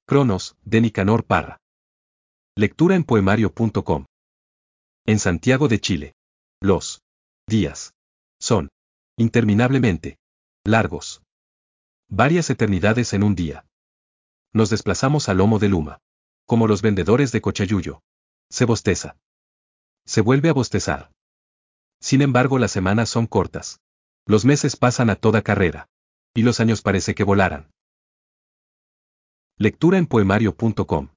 Cronos, de Nicanor Parra. Lectura en poemario.com. En Santiago de Chile. Los días son interminablemente largos. Varias eternidades en un día. Nos desplazamos a lomo de luma. Como los vendedores de Cochayuyo. Se bosteza. Se vuelve a bostezar. Sin embargo, las semanas son cortas. Los meses pasan a toda carrera. Y los años parece que volaran. Lectura en poemario.com.